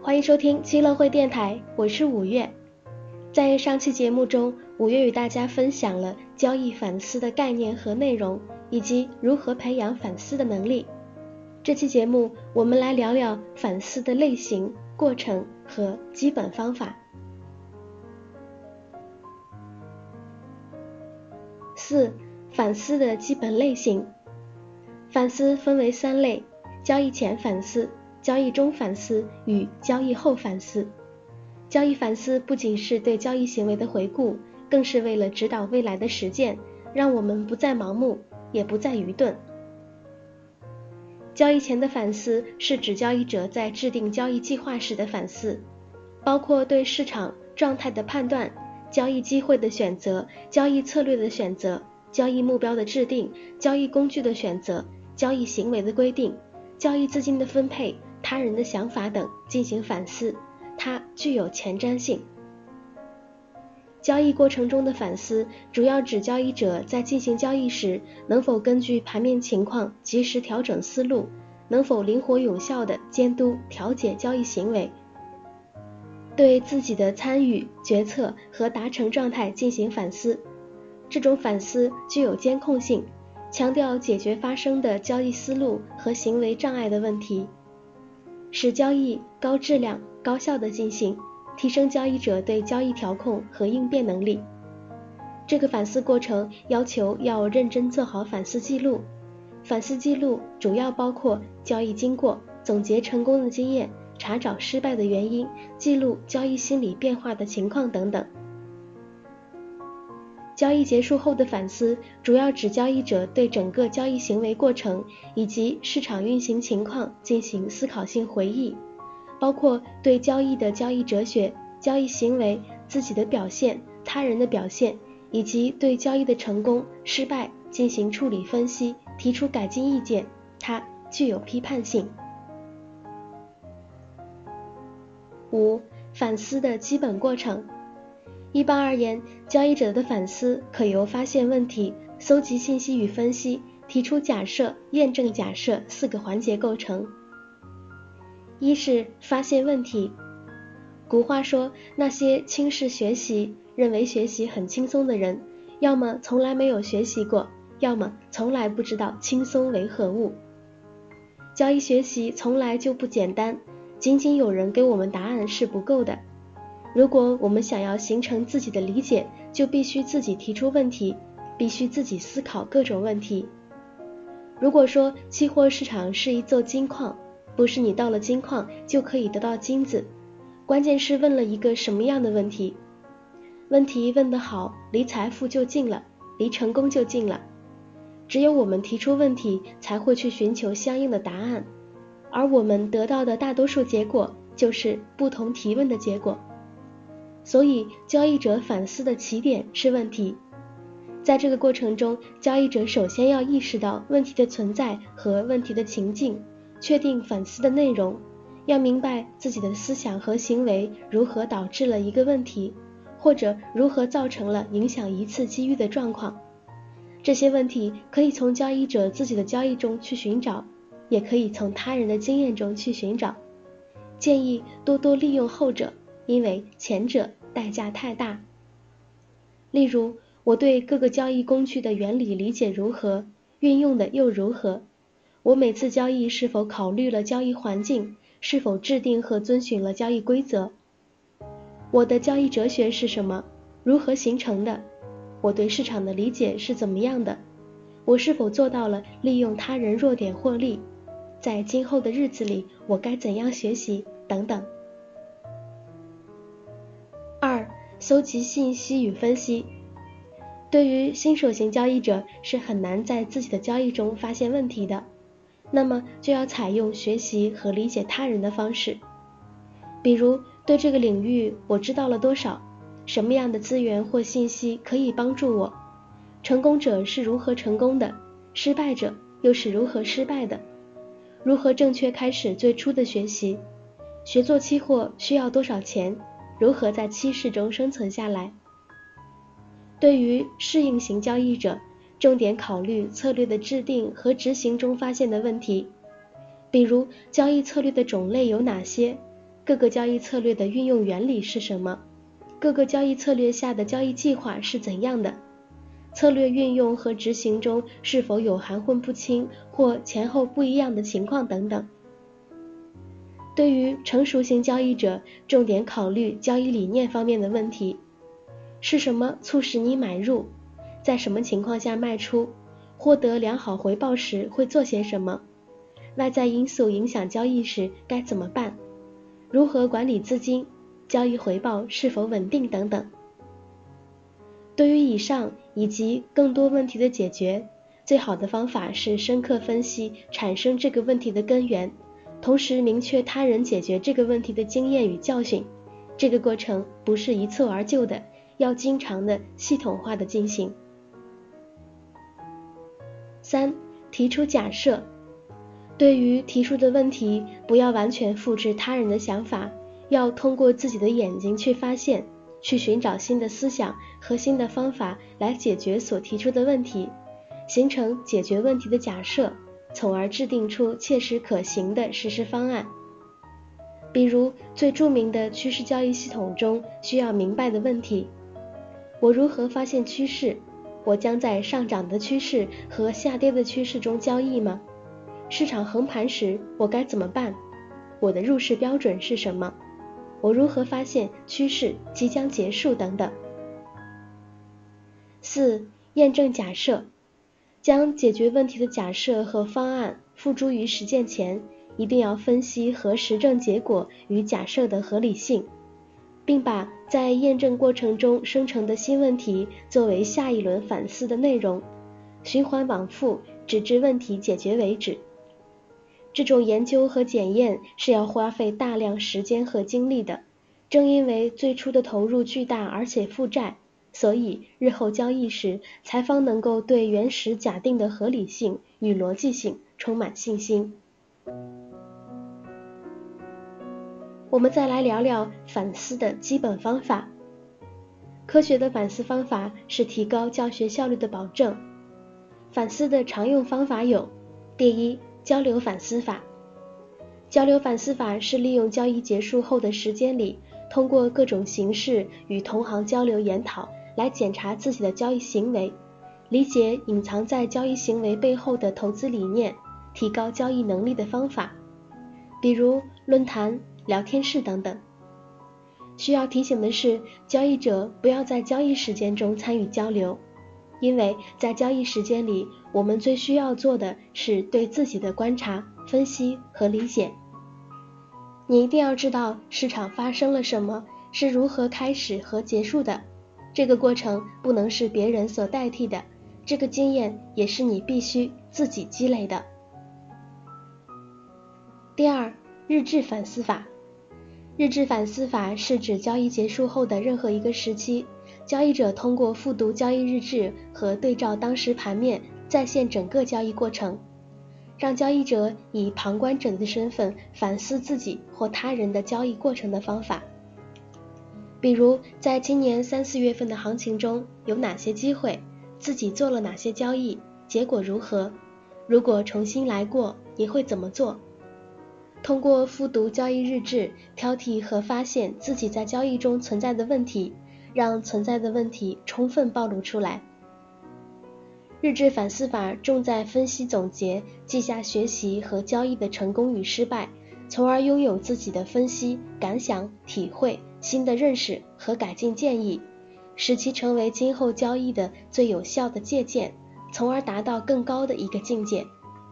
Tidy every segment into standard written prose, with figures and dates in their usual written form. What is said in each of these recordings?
欢迎收听七乐会电台，我是五月。在上期节目中，五月与大家分享了交易反思的概念和内容，以及如何培养反思的能力。这期节目我们来聊聊反思的类型、过程和基本方法。4. 反思的基本类型。反思分为3类：交易前反思、交易中反思与交易后反思。交易反思不仅是对交易行为的回顾，更是为了指导未来的实践，让我们不再盲目，也不再愚钝。交易前的反思是指交易者在制定交易计划时的反思，包括对市场状态的判断、交易机会的选择、交易策略的选择、交易目标的制定、交易工具的选择、交易行为的规定、交易资金的分配、他人的想法等进行反思，它具有前瞻性。交易过程中的反思主要指交易者在进行交易时能否根据盘面情况及时调整思路，能否灵活有效地监督调节交易行为，对自己的参与、决策和达成状态进行反思。这种反思具有监控性，强调解决发生的交易思路和行为障碍的问题，使交易高质量、高效地进行，提升交易者对交易调控和应变能力。这个反思过程要求要认真做好反思记录，反思记录主要包括交易经过、总结成功的经验、查找失败的原因、记录交易心理变化的情况等等。交易结束后的反思主要指交易者对整个交易行为过程以及市场运行情况进行思考性回忆，包括对交易的交易哲学、交易行为、自己的表现、他人的表现，以及对交易的成功、失败进行处理分析，提出改进意见，它具有批判性。5. 反思的基本过程。一般而言，交易者的反思可由发现问题、搜集信息与分析、提出假设、验证假设4个环节构成。一是发现问题。古话说，那些轻视学习、认为学习很轻松的人，要么从来没有学习过，要么从来不知道轻松为何物。交易学习从来就不简单，仅仅有人给我们答案是不够的。如果我们想要形成自己的理解，就必须自己提出问题，必须自己思考各种问题。如果说期货市场是一座金矿，不是你到了金矿就可以得到金子，关键是问了一个什么样的问题。问题问得好，离财富就近了，离成功就近了。只有我们提出问题，才会去寻求相应的答案，而我们得到的大多数结果就是不同提问的结果。所以交易者反思的起点是问题。在这个过程中，交易者首先要意识到问题的存在和问题的情境，确定反思的内容，要明白自己的思想和行为如何导致了一个问题，或者如何造成了影响一次机遇的状况。这些问题可以从交易者自己的交易中去寻找，也可以从他人的经验中去寻找。建议多多利用后者，因为前者代价太大。例如，我对各个交易工具的原理理解如何，运用的又如何？我每次交易是否考虑了交易环境，是否制定和遵循了交易规则？我的交易哲学是什么？如何形成的？我对市场的理解是怎么样的？我是否做到了利用他人弱点获利？在今后的日子里，我该怎样学习？等等。2. 搜集信息与分析。对于新手型交易者是很难在自己的交易中发现问题的，那么就要采用学习和理解他人的方式。比如，对这个领域我知道了多少，什么样的资源或信息可以帮助我，成功者是如何成功的，失败者又是如何失败的，如何正确开始最初的学习，学做期货需要多少钱，如何在期市中生存下来。对于适应型交易者，重点考虑策略的制定和执行中发现的问题，比如交易策略的种类有哪些， 各个交易策略的运用原理是什么，各个交易策略下的交易计划是怎样的，策略运用和执行中是否有含混不清或前后不一样的情况等等。对于成熟型交易者，重点考虑交易理念方面的问题，是什么促使你买入，在什么情况下卖出，获得良好回报时会做些什么，外在因素影响交易时该怎么办，如何管理资金，交易回报是否稳定等等。对于以上以及更多问题的解决，最好的方法是深刻分析产生这个问题的根源，同时明确他人解决这个问题的经验与教训。这个过程不是一蹴而就的，要经常的系统化的进行。3. 提出假设。对于提出的问题，不要完全复制他人的想法，要通过自己的眼睛去发现，去寻找新的思想和新的方法来解决所提出的问题，形成解决问题的假设，从而制定出切实可行的实施方案。比如最著名的趋势交易系统中需要明白的问题：我如何发现趋势？我将在上涨的趋势和下跌的趋势中交易吗？市场横盘时我该怎么办？我的入市标准是什么？我如何发现趋势即将结束等等。4. 验证假设。将解决问题的假设和方案付诸于实践前，一定要分析和实证结果与假设的合理性，并把在验证过程中生成的新问题作为下一轮反思的内容，循环往复，直至问题解决为止。这种研究和检验是要花费大量时间和精力的，正因为最初的投入巨大而且负债，所以日后交易时才方能够对原始假定的合理性与逻辑性充满信心。我们再来聊聊反思的基本方法。科学的反思方法是提高教学效率的保证。反思的常用方法有：第一，交流反思法。交流反思法是利用交易结束后的时间里，通过各种形式与同行交流研讨，来检查自己的交易行为，理解隐藏在交易行为背后的投资理念，提高交易能力的方法，比如论坛、聊天室等等。需要提醒的是，交易者不要在交易时间中参与交流，因为在交易时间里，我们最需要做的是对自己的观察、分析和理解。你一定要知道市场发生了什么，是如何开始和结束的，这个过程不能是别人所代替的，这个经验也是你必须自己积累的。第二，日志反思法。日志反思法是指交易结束后的任何一个时期，交易者通过复读交易日志和对照当时盘面，再现整个交易过程，让交易者以旁观者的身份反思自己或他人的交易过程的方法。比如在今年3、4月份的行情中有哪些机会，自己做了哪些交易，结果如何，如果重新来过你会怎么做。通过复读交易日志，挑剔和发现自己在交易中存在的问题，让存在的问题充分暴露出来。日志反思法重在分析总结，记下学习和交易的成功与失败，从而拥有自己的分析、感想、体会、新的认识和改进建议，使其成为今后交易的最有效的借鉴，从而达到更高的一个境界。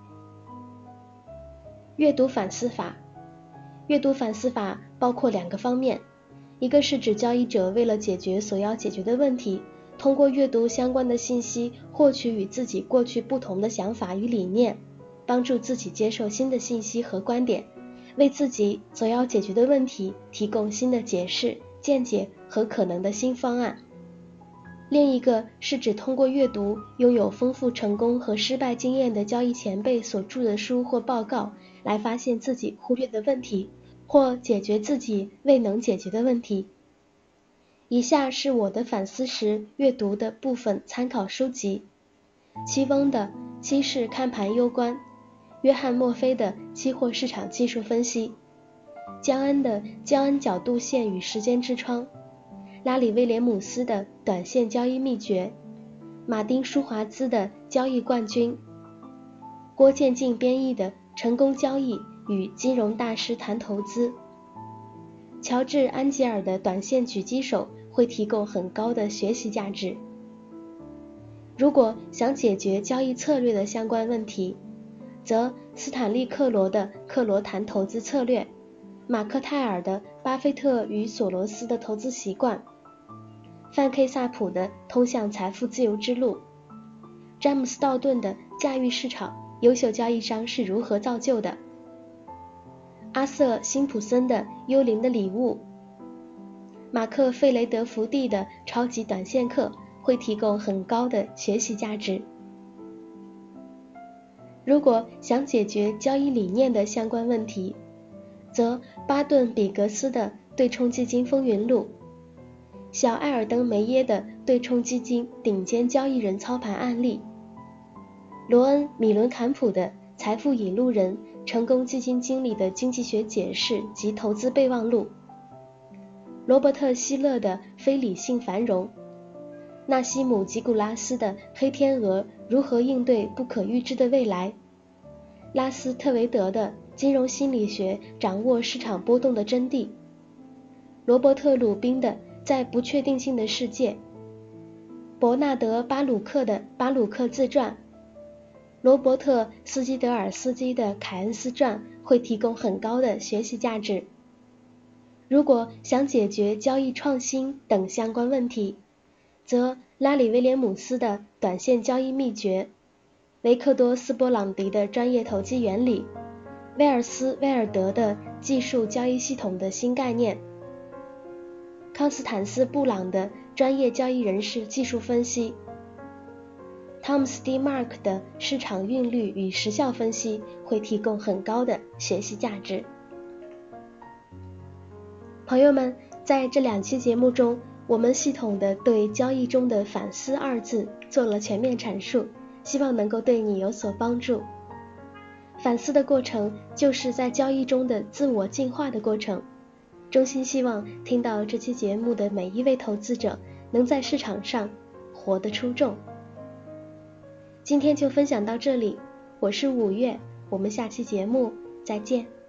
阅读反思法。阅读反思法包括2个方面，一个是指交易者为了解决所要解决的问题，通过阅读相关的信息，获取与自己过去不同的想法与理念，帮助自己接受新的信息和观点，为自己所要解决的问题提供新的解释、见解和可能的新方案。另一个是指通过阅读拥有丰富成功和失败经验的交易前辈所著的书或报告，来发现自己忽略的问题，或解决自己未能解决的问题。以下是我的反思时阅读的部分参考书籍：戚翁的《期市看盘攸关》，约翰墨菲的《期货市场技术分析》， 江恩的江恩角度线与时间之窗，拉里威廉姆斯的短线交易秘诀，马丁舒华兹的交易冠军，郭建进编译的成功交易与金融大师谈投资，乔治安吉尔的短线狙击手会提供很高的学习价值。如果想解决交易策略的相关问题，则斯坦利·克罗的克罗谈投资策略，马克泰尔的巴菲特与索罗斯的投资习惯，范 K 萨普的通向财富自由之路，詹姆斯·道顿的驾驭市场，优秀交易商是如何造就的，阿瑟·辛普森的幽灵的礼物，马克·费雷德福蒂的超级短线课会提供很高的学习价值。如果想解决交易理念的相关问题，则巴顿·比格斯的对冲基金风云录，小艾尔登·梅耶的对冲基金顶尖交易人操盘案例，罗恩·米伦坎普的财富引路人成功基金经理的经济学解释及投资备忘录，罗伯特·希勒的非理性繁荣，纳西姆·吉古拉斯的黑天鹅如何应对不可预知的未来，拉斯特维德的金融心理学掌握市场波动的真谛，罗伯特·鲁宾的在不确定性的世界，伯纳德·巴鲁克的巴鲁克自传，罗伯特·斯基德尔斯基的凯恩斯传会提供很高的学习价值。如果想解决交易创新等相关问题，则拉里·威廉姆斯的短线交易秘诀，维克多·斯波朗迪的专业投机原理，威尔斯·威尔德的技术交易系统的新概念，康斯坦斯·布朗的专业交易人士技术分析，汤姆斯·蒂马克的市场韵律与时效分析会提供很高的学习价值。朋友们，在这2期节目中，我们系统的对交易中的反思2字做了全面阐述，希望能够对你有所帮助。反思的过程就是在交易中的自我进化的过程，衷心希望听到这期节目的每一位投资者能在市场上活得出众。今天就分享到这里，我是5月，我们下期节目再见。